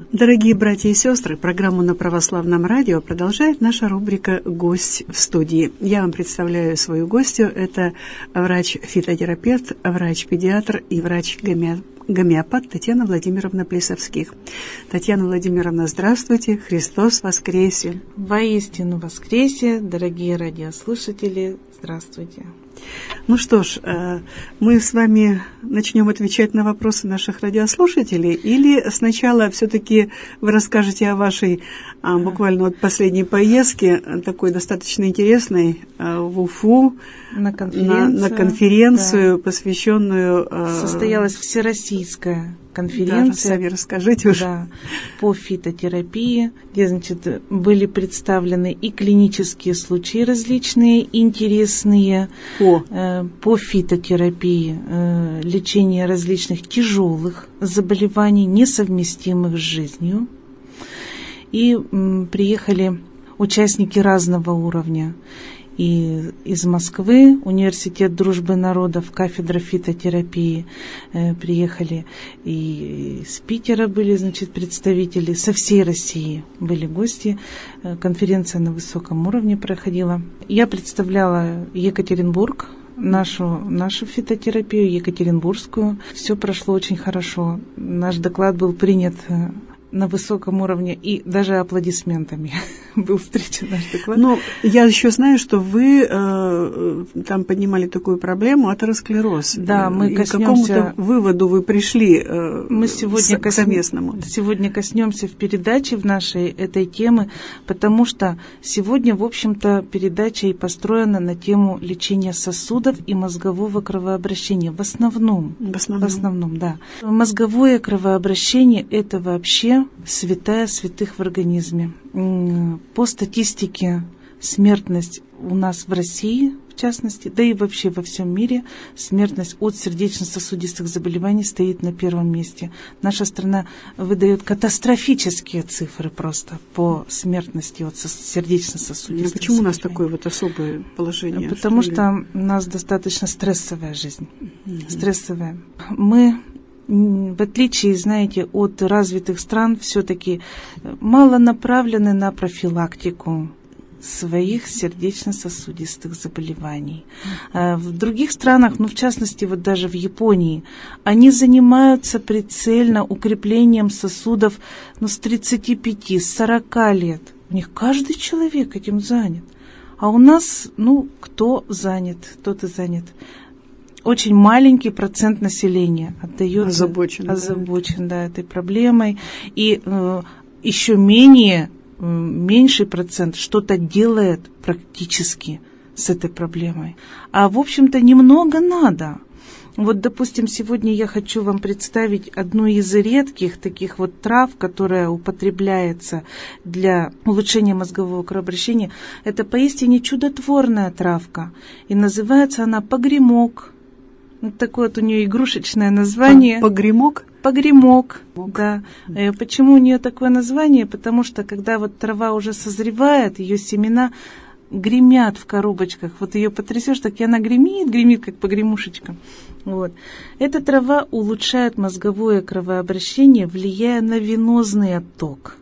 Дорогие братья и сестры, программу на Православном радио продолжает наша рубрика «Гость в студии». Я вам представляю свою гостью. Это врач-фитотерапевт, врач-педиатр и врач-гомеопат Татьяна Владимировна Плесовских. Татьяна Владимировна, здравствуйте! Христос воскресе! Воистину воскресе! Дорогие радиослушатели, здравствуйте! Ну что ж, мы с вами начнем отвечать на вопросы наших радиослушателей, или сначала все-таки вы расскажете о вашей буквально вот последней поездке, такой достаточно интересной, в Уфу, на конференцию, да, посвященную... Состоялась всероссийская конференция. Да, сами расскажите уже. Да, по фитотерапии, где, значит, были представлены и клинические случаи различные, интересные по фитотерапии, лечение различных тяжелых заболеваний, несовместимых с жизнью. И приехали участники разного уровня. И из Москвы, Университет дружбы народов, кафедра фитотерапии, приехали, и из Питера были, значит, представители, со всей России были гости. Конференция на высоком уровне проходила. Я представляла Екатеринбург, нашу фитотерапию, екатеринбургскую. Все прошло очень хорошо. Наш доклад был принят на высоком уровне и даже аплодисментами был встречен наш доклад. Но я еще знаю, что вы там поднимали такую проблему атеросклероз. Да, мы коснемся... К какому-то выводу вы пришли мы совместному. Сегодня коснемся в передаче в нашей этой темы, потому что сегодня, в общем-то, передача и построена на тему лечения сосудов и мозгового кровообращения. В основном, да. Мозговое кровообращение – это вообще святая святых в организме. По статистике смертность у нас в России, в частности, да и вообще во всем мире, смертность от сердечно-сосудистых заболеваний стоит на первом месте. Наша страна выдает катастрофические цифры просто по смертности от сердечно-сосудистых Почему заболеваний. У нас такое вот особое положение? Потому что у нас достаточно стрессовая жизнь. Стрессовая. Мы, в отличие, знаете, от развитых стран, все-таки мало направлены на профилактику своих сердечно-сосудистых заболеваний. В других странах, в частности, вот даже в Японии, они занимаются прицельно укреплением сосудов с 35, с 40 лет. У них каждый человек этим занят. А у нас, кто занят, тот и занят. Очень маленький процент населения отдается озабочен этой проблемой, и еще меньший процент что-то делает практически с этой проблемой. А в общем-то немного надо. Вот, допустим, сегодня я хочу вам представить одну из редких таких вот трав, которая употребляется для улучшения мозгового кровообращения. Это поистине чудотворная травка, и называется она погремок. Вот такое вот у нее игрушечное название. Погремок? Погремок, да. Почему у нее такое название? Потому что когда вот трава уже созревает, ее семена гремят в коробочках. Вот ее потрясешь, так и она гремит, как погремушечка. Вот. Эта трава улучшает мозговое кровообращение, влияя на венозный отток,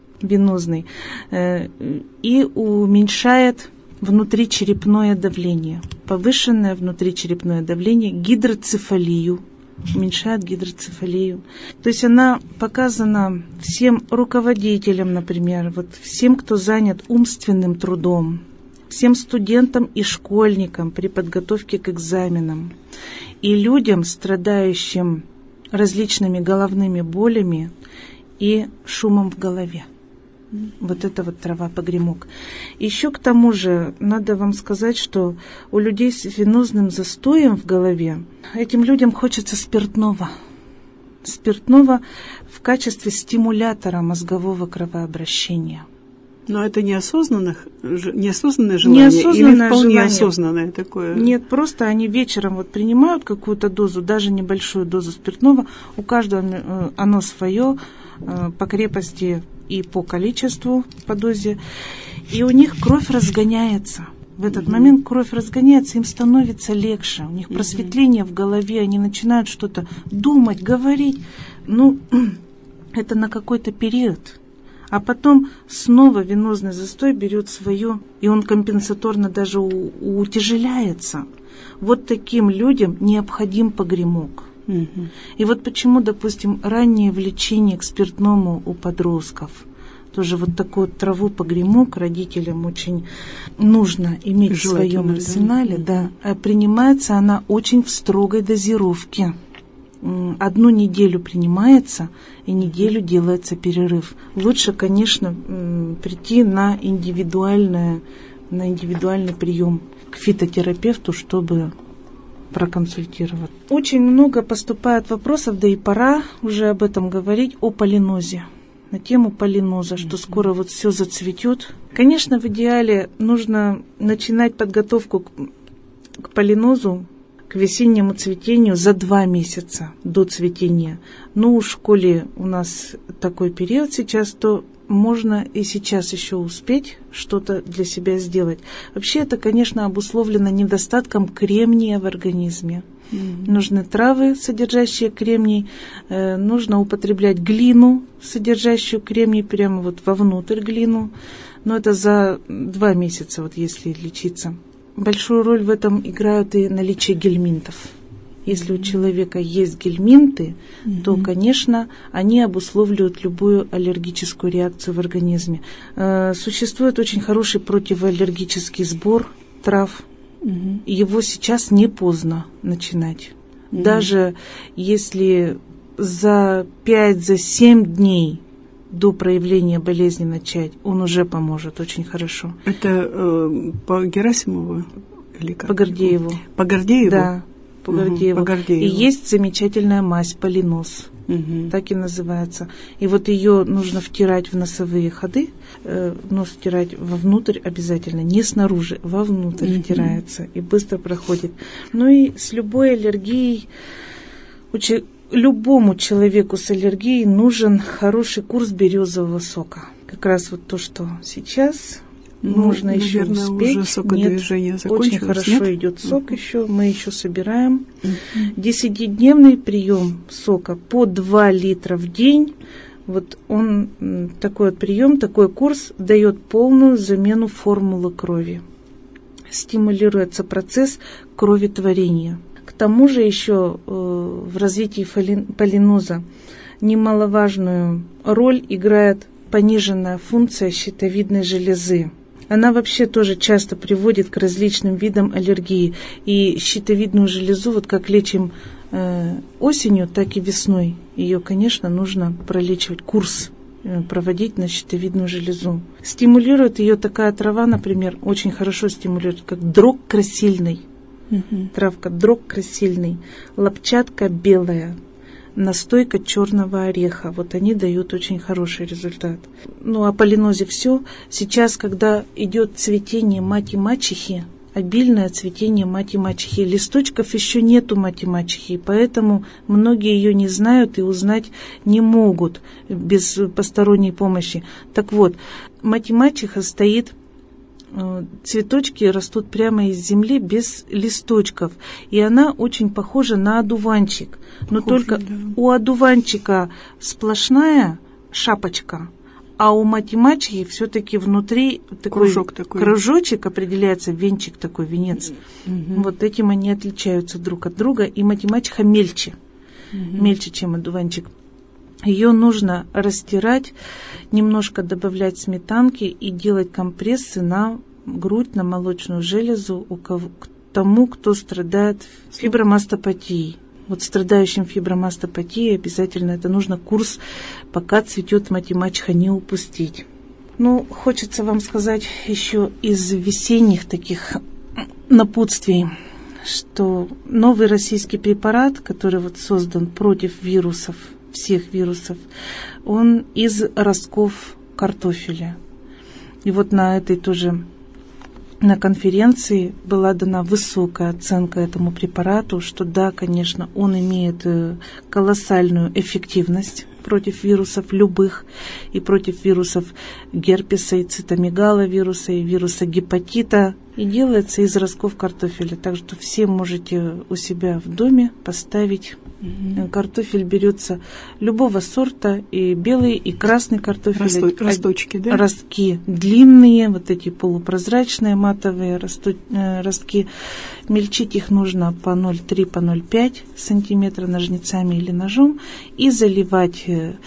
и уменьшает внутричерепное давление, повышенное внутричерепное давление, гидроцефалию, уменьшает гидроцефалию. То есть она показана всем руководителям, например, всем, кто занят умственным трудом, всем студентам и школьникам при подготовке к экзаменам, и людям, страдающим различными головными болями и шумом в голове. Вот это вот трава погремок. Еще к тому же надо вам сказать, что у людей с венозным застоем в голове, этим людям хочется спиртного. Спиртного в качестве стимулятора мозгового кровообращения. Но это неосознанное желание или вполне осознанное такое? Нет, просто они вечером принимают какую-то дозу, даже небольшую дозу спиртного. У каждого оно свое по крепости и по количеству, по дозе. И у них кровь разгоняется. В этот момент кровь разгоняется, им становится легче. У них просветление в голове, они начинают что-то думать, говорить. это на какой-то период. А потом снова венозный застой берет свое, и он компенсаторно даже утяжеляется. Вот таким людям необходим погремок. И вот почему, допустим, раннее влечение к спиртному у подростков, тоже вот такую траву погремок родителям очень нужно иметь в своем арсенале, да. А принимается она очень в строгой дозировке. 1 неделю принимается, и неделю делается перерыв. Лучше, конечно, прийти на индивидуальный прием к фитотерапевту, чтобы проконсультировать. Очень много поступает вопросов, да и пора уже об этом говорить, о полинозе. На тему полиноза, что скоро вот все зацветет. Конечно, в идеале нужно начинать подготовку к полинозу, к весеннему цветению за 2 месяца до цветения. Но уж коли у нас такой период сейчас, то можно и сейчас еще успеть что-то для себя сделать. Вообще это, конечно, обусловлено недостатком кремния в организме. Нужны травы, содержащие кремний, нужно употреблять глину, содержащую кремний, прямо вот вовнутрь глину. Но это за 2 месяца, вот если лечиться. Большую роль в этом играют и наличие гельминтов. Если у человека есть гельминты, то, конечно, они обусловливают любую аллергическую реакцию в организме. Существует очень хороший противоаллергический сбор трав. Его сейчас не поздно начинать. Даже если за 5-7 дней до проявления болезни начать, он уже поможет очень хорошо. Это по Герасимову или как? По Гордееву. По Гордееву? Да, по Гордееву. И есть замечательная мазь полиноз. Так и называется. И вот ее нужно втирать в носовые ходы, нос втирать вовнутрь обязательно, не снаружи, вовнутрь втирается и быстро проходит. Ну и с любой аллергией, любому человеку с аллергией нужен хороший курс березового сока. Как раз вот то, что сейчас нужно еще успеть. Уже сокодвижение закончилось, очень хорошо идет сок еще, мы еще собираем. 10-дневный прием сока по 2 литра в день. Вот он, такой прием, такой курс дает полную замену формулы крови. Стимулируется процесс кроветворения. К тому же еще в развитии полиноза немаловажную роль играет пониженная функция щитовидной железы. Она вообще тоже часто приводит к различным видам аллергии. И щитовидную железу, вот как лечим осенью, так и весной, ее, конечно, нужно пролечивать, курс проводить на щитовидную железу. Стимулирует ее такая трава, например, очень хорошо стимулирует, как дрог красильный. Травка дрог красильный, лопчатка белая, настойка черного ореха. Вот они дают очень хороший результат. Ну, о полинозе все. Сейчас, когда идет цветение мати-мачехи, обильное цветение мати-мачехи, листочков еще нету мати-мачехи, поэтому многие ее не знают и узнать не могут без посторонней помощи. Так вот, мати-мачеха стоит, цветочки растут прямо из земли без листочков. И она очень похожа на одуванчик. Но только у одуванчика сплошная шапочка, а у мати-мачехи все-таки внутри такой кружочек определяется, венчик такой, венец. Вот этим они отличаются друг от друга. И мати-мачеха мельче, мельче, чем одуванчик. Ее нужно растирать, немножко добавлять сметанки и делать компрессы на грудь, на молочную железу к тому, кто страдает фибромастопатией. Вот страдающим фибромастопатией обязательно это нужно курс, пока цветет мати-мачеха, не упустить. Ну, хочется вам сказать еще из весенних таких напутствий, что новый российский препарат, который вот создан против вирусов, всех вирусов, он из ростков картофеля. И вот на этой тоже, на конференции была дана высокая оценка этому препарату, что да, конечно, он имеет колоссальную эффективность против вирусов любых, и против вирусов герпеса, и цитомегаловируса, и вируса гепатита и делается из ростков картофеля. Так что все можете у себя в доме поставить. Картофель берется любого сорта, и белый, и красный картофель. Росточки, да? Ростки длинные, вот эти полупрозрачные матовые ростки. Мельчить их нужно по 0,3, по 0,5 сантиметра ножницами или ножом и заливать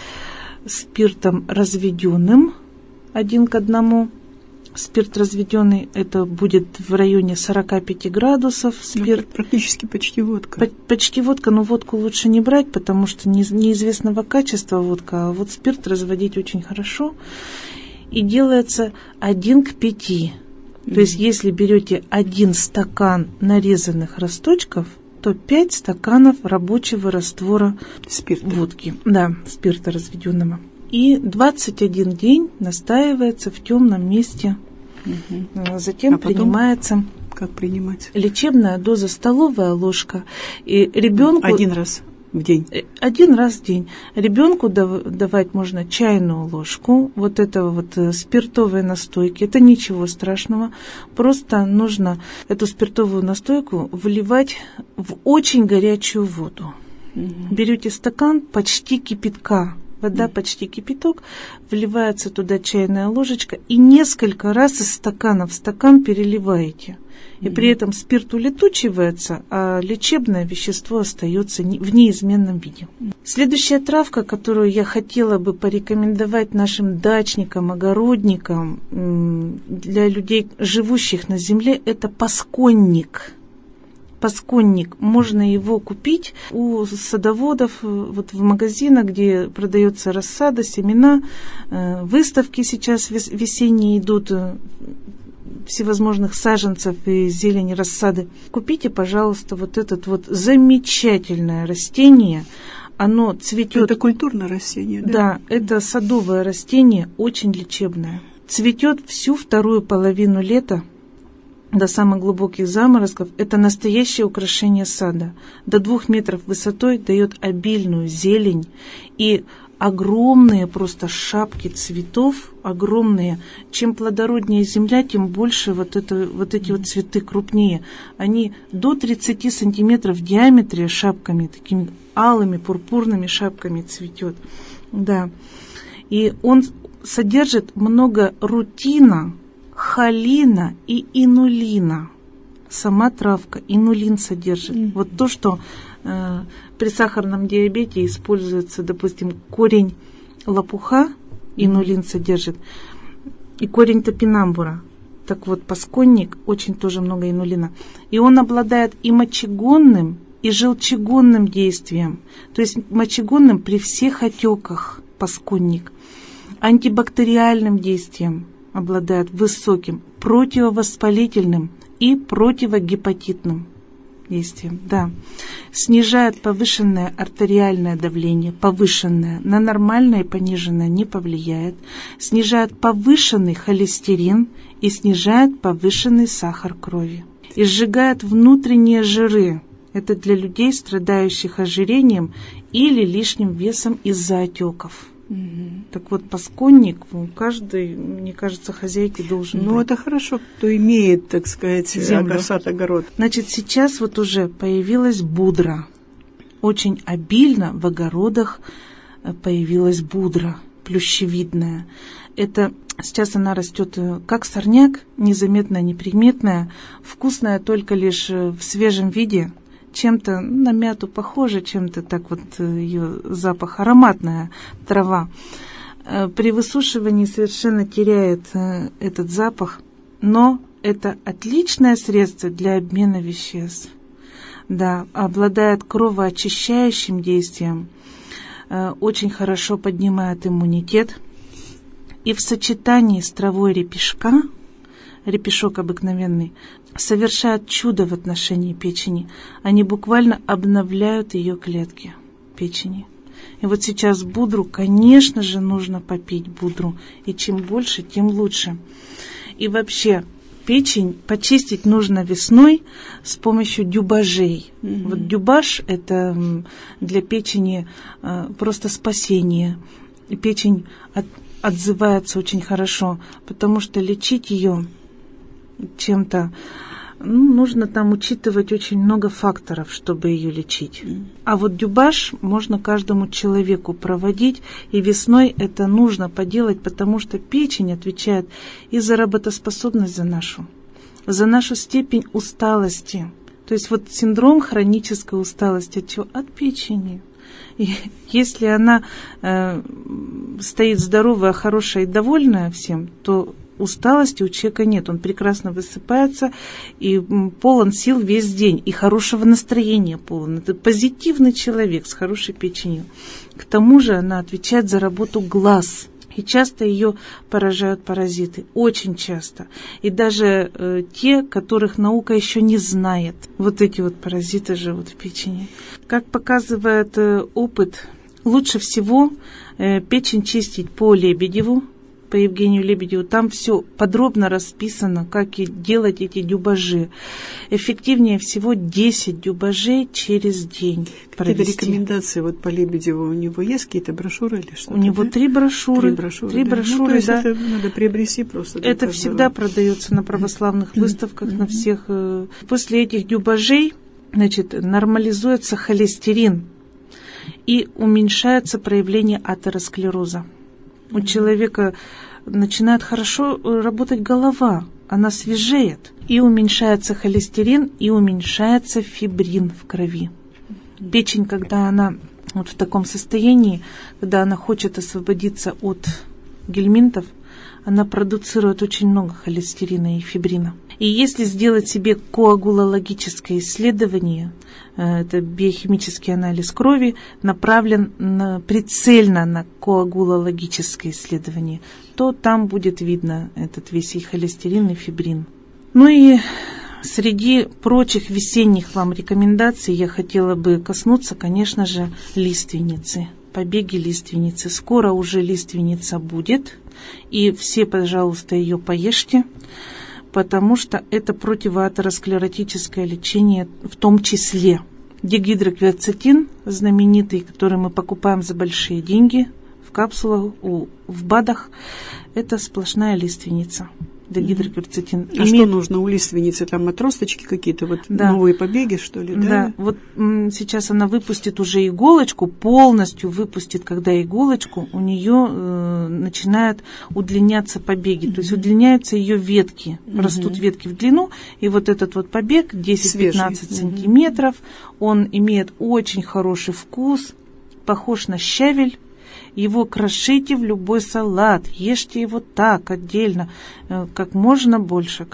спиртом разведенным 1 к 1. Спирт разведенный, это будет в районе 45 градусов. Спирт практически почти водка. Почти водка, но водку лучше не брать, потому что неизвестного качества водка, а вот спирт разводить очень хорошо. И делается 1 к 5. То есть, если берете 1 стакан нарезанных росточков, то 5 стаканов рабочего раствора спирта. Водки. Да, спирта разведенного. И 21 день настаивается в темном месте. Затем принимается. Как принимать? Лечебная доза, столовая ложка. И ребенку 1 раз в день. 1 раз в день. Ребенку давать можно чайную ложку вот этого вот спиртовой настойки. Это ничего страшного. Просто нужно эту спиртовую настойку вливать в очень горячую воду. Берете стакан почти кипятка. Вода почти кипяток, вливается туда чайная ложечка и несколько раз из стакана в стакан переливаете. И при этом спирт улетучивается, а лечебное вещество остается в неизменном виде. Следующая травка, которую я хотела бы порекомендовать нашим дачникам, огородникам, для людей, живущих на земле, это пасконник. Пасконник. Можно его купить у садоводов, вот в магазинах, где продается рассада, семена, выставки сейчас весенние идут, всевозможных саженцев и зелени рассады. Купите, пожалуйста, вот это вот замечательное растение. Оно цветет. Это культурное растение, да? Да, это садовое растение, очень лечебное. Цветет всю вторую половину лета. До самых глубоких заморозков. Это настоящее украшение сада. До 2 метров высотой дает обильную зелень и огромные просто шапки цветов, огромные. Чем плодороднее земля, тем больше вот эти вот цветы крупнее. Они до 30 сантиметров в диаметре шапками, такими алыми, пурпурными шапками цветет. Да. И он содержит много рутина, холина и инулина. Сама травка инулин содержит. Вот то, что при сахарном диабете используется, допустим, корень лопуха, инулин содержит, и корень топинамбура. Так вот, пасконник очень тоже много инулина. И он обладает и мочегонным, и желчегонным действием. То есть мочегонным при всех отеках пасконник. Антибактериальным действием обладает высоким, противовоспалительным и противогепатитным действием. Да. Снижает повышенное артериальное давление, повышенное, на нормальное и пониженное не повлияет. Снижает повышенный холестерин и снижает повышенный сахар крови. И сжигает внутренние жиры. Это для людей, страдающих ожирением или лишним весом из-за отеков. Так вот, пасконник каждой, мне кажется, хозяйке должен быть. Ну, это хорошо, кто имеет, так сказать, сад, огород. Значит, сейчас вот уже появилась будра. Очень обильно в огородах появилась будра, плющевидная. Это сейчас она растет как сорняк, незаметная, неприметная, вкусная только лишь в свежем виде. Чем-то на мяту похоже, чем-то так вот ее запах, ароматная трава. При высушивании совершенно теряет этот запах, но это отличное средство для обмена веществ. Да, обладает кровоочищающим действием, очень хорошо поднимает иммунитет. И в сочетании с травой репешка, репешок обыкновенный, совершают чудо в отношении печени. Они буквально обновляют ее клетки печени. И вот сейчас будру, конечно же, нужно попить будру. И чем больше, тем лучше. И вообще, печень почистить нужно весной с помощью дюбажей. Вот дюбаж – это для печени просто спасение. И печень отзывается очень хорошо, потому что лечить ее чем-то, нужно там учитывать очень много факторов, чтобы ее лечить. А вот дюбаж можно каждому человеку проводить, и весной это нужно поделать, потому что печень отвечает и за работоспособность за нашу степень усталости. То есть вот синдром хронической усталости от чего? От печени. И если она стоит здоровая, хорошая и довольная всем, то усталости у человека нет. Он прекрасно высыпается и полон сил весь день. И хорошего настроения полон. Это позитивный человек с хорошей печенью. К тому же она отвечает за работу глаз. И часто ее поражают паразиты. Очень часто. И даже те, которых наука еще не знает. Вот эти вот паразиты живут в печени. Как показывает опыт, лучше всего печень чистить по Лебедеву, по Евгению Лебедеву. Там все подробно расписано, как и делать эти дюбажи. Эффективнее всего 10 дюбажей через день провести. Какие-то рекомендации вот по Лебедеву у него есть, какие-то брошюры или что-то? У него 3 брошюры. 3 брошюры, да. Это надо приобрести просто. Это всегда продается на православных выставках, на всех. После этих дюбажей, нормализуется холестерин и уменьшается проявление атеросклероза. У человека начинает хорошо работать голова, она свежеет. И уменьшается холестерин, и уменьшается фибрин в крови. Печень, когда она вот в таком состоянии, когда она хочет освободиться от гельминтов, она продуцирует очень много холестерина и фибрина. И если сделать себе коагулологическое исследование, это биохимический анализ крови, направлен прицельно на коагулологическое исследование, то там будет видно этот весь и холестерин, и фибрин. Ну и среди прочих весенних вам рекомендаций я хотела бы коснуться, конечно же, лиственницы. Побеги лиственницы. Скоро уже лиственница будет, и все, пожалуйста, ее поешьте, потому что это противоатеросклеротическое лечение в том числе. Дигидрокверцетин, знаменитый, который мы покупаем за большие деньги, в капсулах, в БАДах, это сплошная лиственница. Дигидрокверцетин. А что нужно у лиственницы? Там отросточки какие-то, новые побеги, что ли? Да, вот сейчас она выпустит уже иголочку, полностью выпустит, когда иголочку, у нее начинают удлиняться побеги, то есть удлиняются ее ветки, растут ветки в длину, и вот этот вот побег 10-15 сантиметров, он имеет очень хороший вкус, похож на щавель. Его крошите в любой салат, ешьте его так, отдельно, как можно больше.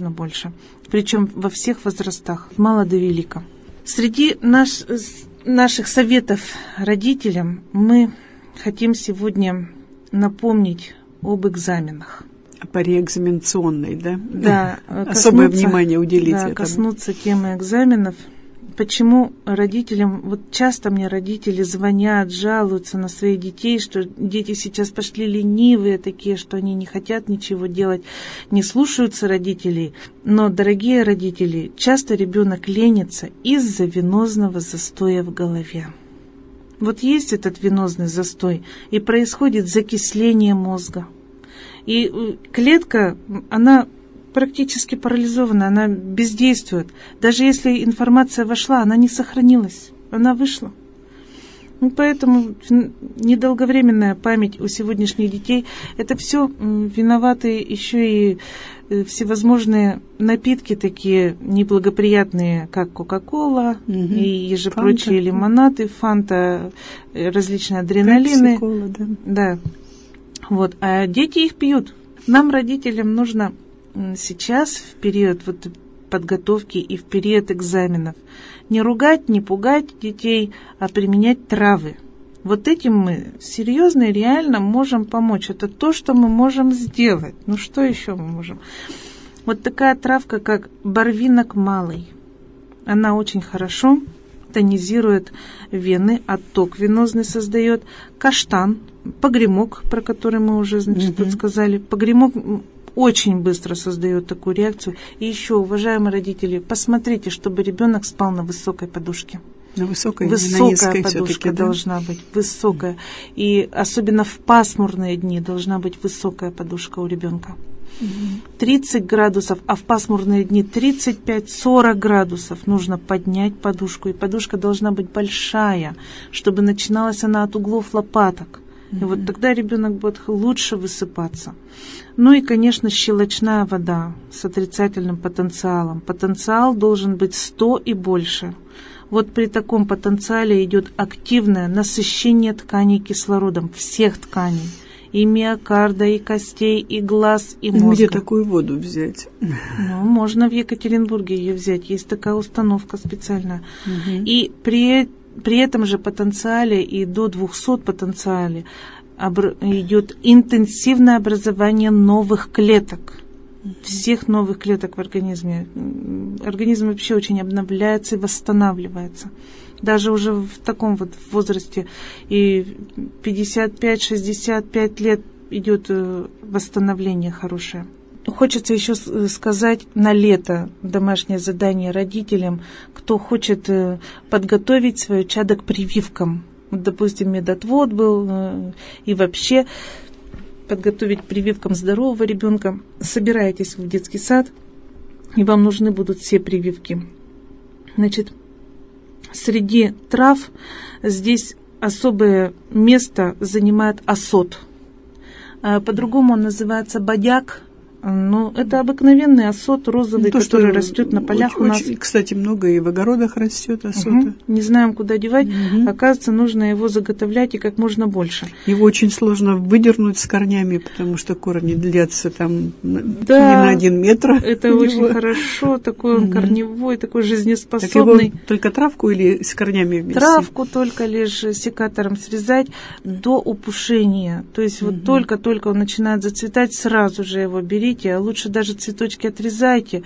Причем во всех возрастах, от мала до велика. Среди наших советов родителям мы хотим сегодня напомнить об экзаменах. По реэкзаменационной, да? Да. Особое внимание уделить этому. Коснуться темы экзаменов. Почему родителям, вот часто мне родители звонят, жалуются на своих детей, что дети сейчас пошли ленивые такие, что они не хотят ничего делать, не слушаются родителей. Но, дорогие родители, часто ребенок ленится из-за венозного застоя в голове. Вот есть этот венозный застой, и происходит закисление мозга. И клетка, она практически парализована, она бездействует. Даже если информация вошла, она не сохранилась, она вышла. Поэтому недолговременная память у сегодняшних детей, это все виноваты еще и всевозможные напитки такие неблагоприятные, как Кока-Кола и прочие лимонады, Фанта, различные адреналины. Кола, да. Вот. А дети их пьют. Нам, родителям, нужно сейчас, в период подготовки и в период экзаменов, не ругать, не пугать детей, а применять травы. Вот этим мы серьезно и реально можем помочь. Это то, что мы можем сделать. Ну что еще мы можем? Вот такая травка, как барвинок малый. Она очень хорошо тонизирует вены, отток венозный создает. Каштан, погремок, про который мы уже, тут сказали. Погремок очень быстро создает такую реакцию. И еще, уважаемые родители, посмотрите, чтобы ребенок спал на высокой подушке. На высокой подушка должна быть, высокая. И особенно в пасмурные дни должна быть высокая подушка у ребенка. 30 градусов, а в пасмурные дни 35-40 градусов нужно поднять подушку. И подушка должна быть большая, чтобы начиналась она от углов лопаток. И вот тогда ребенок будет лучше высыпаться. Ну и, конечно, щелочная вода с отрицательным потенциалом. Потенциал должен быть 100 и больше. Вот при таком потенциале идет активное насыщение тканей кислородом, всех тканей. И миокарда, и костей, и глаз, и мозга. Где такую воду взять? Ну, можно в Екатеринбурге ее взять. Есть такая установка специальная. И при этом же потенциале и до 200 потенциале идет интенсивное образование новых клеток. Всех новых клеток в организме. Организм вообще очень обновляется и восстанавливается. Даже уже в таком вот возрасте, и 55-65 лет идет восстановление хорошее. Хочется еще сказать на лето домашнее задание родителям, кто хочет подготовить свое чадо к прививкам. Вот, допустим, медотвод был, и вообще подготовить к прививкам здорового ребенка. Собираетесь в детский сад, и вам нужны будут все прививки. Значит, среди трав здесь особое место занимает осот. По-другому он называется бодяк. Ну, это обыкновенный осот розовый, который растет на полях у нас. Кстати, много и в огородах растет осота. Не знаем, куда девать. Оказывается, нужно его заготовлять и как можно больше. Его очень сложно выдернуть с корнями, потому что корни длятся там не на 1 метр. Это очень хорошо. Такой он корневой, такой жизнеспособный. Так его только травку или с корнями вместе? Травку только лишь секатором срезать до упушения. То есть вот только-только он начинает зацветать, сразу же его берите. А лучше даже цветочки отрезайте.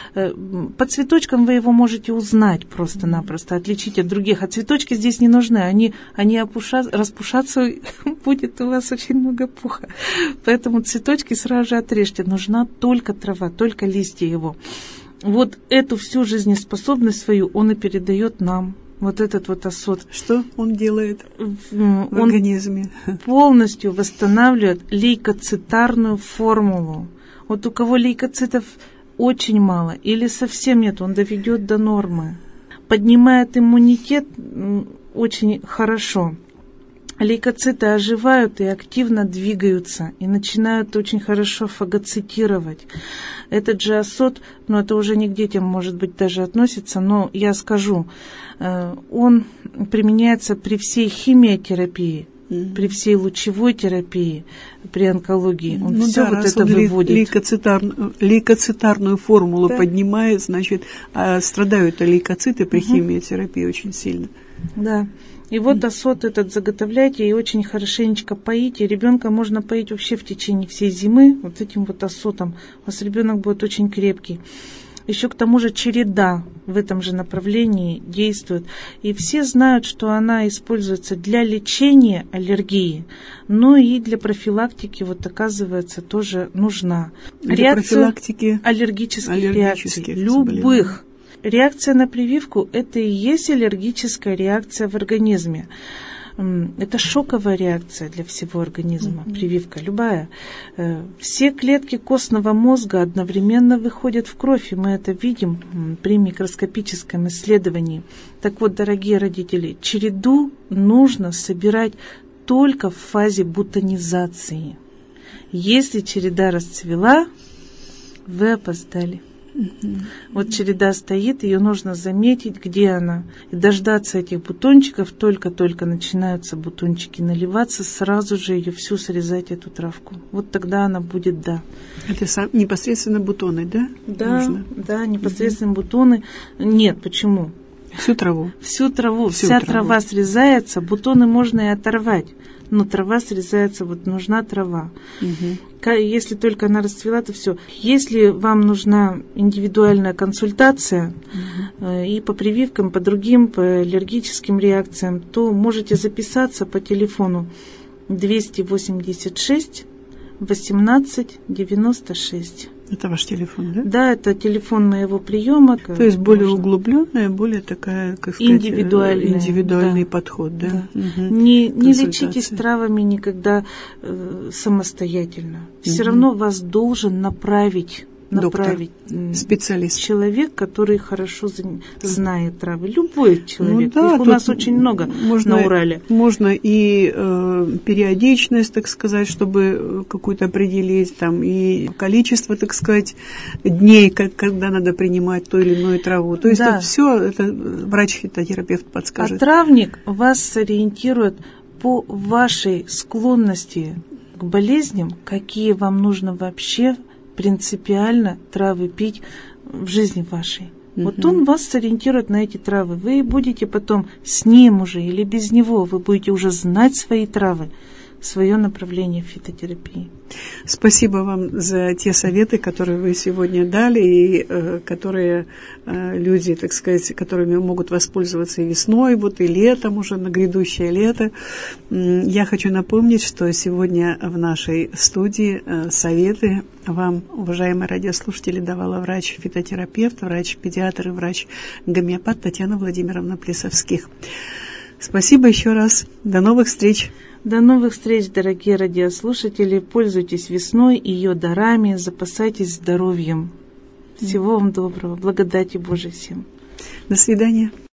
По цветочкам вы его можете узнать просто-напросто, отличить от других. А цветочки здесь не нужны. Они распушатся, будет у вас очень много пуха. Поэтому цветочки сразу же отрежьте. Нужна только трава, только листья его. Вот эту всю жизнеспособность свою он и передает нам. Вот этот вот осот. Что он делает в организме? Полностью восстанавливает лейкоцитарную формулу. Вот у кого лейкоцитов очень мало или совсем нет, он доведет до нормы. Поднимает иммунитет очень хорошо. Лейкоциты оживают и активно двигаются, и начинают очень хорошо фагоцитировать. Этот же осот, это уже не к детям, может быть, даже относится, но я скажу, он применяется при всей химиотерапии, при всей лучевой терапии, при онкологии. Он все вот это выводит. Лейкоцитарную формулу поднимает, значит, страдают лейкоциты при химиотерапии очень сильно. Да. И вот осот этот заготовляйте и очень хорошенечко поите. Ребенка можно поить вообще в течение всей зимы вот этим вот осотом. У вас ребенок будет очень крепкий. Еще к тому же череда в этом же направлении действует. И все знают, что она используется для лечения аллергии, но и для профилактики, вот оказывается, тоже нужна. Для профилактики аллергических реакций, любых. Реакция на прививку – это и есть аллергическая реакция в организме. Это шоковая реакция для всего организма, прививка любая. Все клетки костного мозга одновременно выходят в кровь, и мы это видим при микроскопическом исследовании. Так вот, дорогие родители, череду нужно собирать только в фазе бутонизации. Если череда расцвела, вы опоздали. Вот череда стоит, ее нужно заметить, где она, и дождаться этих бутончиков. Только-только начинаются бутончики наливаться, сразу же ее всю срезать, эту травку. Вот тогда она будет, Это непосредственно бутоны, да? Да, непосредственно бутоны. Нет, почему? Всю траву. Вся трава срезается, бутоны можно и оторвать. Но трава срезается, вот нужна трава. Если только она расцвела, то все. Если вам нужна индивидуальная консультация и по прививкам, по другим, по аллергическим реакциям, то можете записаться по телефону 286 18 96. Это ваш телефон, да? Да, это телефон моего приема. То есть более углубленная, более такая, как сказать, индивидуальный да. подход, да? Да. Угу. Не лечитесь травами никогда самостоятельно. Все равно вас должен направить специалист, человек, который хорошо знает травы. Любой человек. Ну, да, их у нас очень много на Урале. Можно и периодичность, так сказать, чтобы какую-то определить, там, и количество, так сказать, дней, когда надо принимать ту или иную траву. То есть да. Тут все это врач-фитотерапевт подскажет. А травник вас сориентирует по вашей склонности к болезням, какие вам нужно вообще принципиально травы пить в жизни вашей. Вот он вас сориентирует на эти травы. Вы будете потом с ним уже или без него, вы будете уже знать свои травы, свое направление фитотерапии. Спасибо вам за те советы, которые вы сегодня дали, и которые люди, так сказать, которыми могут воспользоваться и весной, вот и летом уже, на грядущее лето. Я хочу напомнить, что сегодня в нашей студии советы вам, уважаемые радиослушатели, давала врач-фитотерапевт, врач-педиатр и врач-гомеопат Татьяна Владимировна Плесовских. Спасибо еще раз. До новых встреч. До новых встреч, дорогие радиослушатели. Пользуйтесь весной, ее дарами, запасайтесь здоровьем. Всего вам доброго. Благодати Божией всем. До свидания.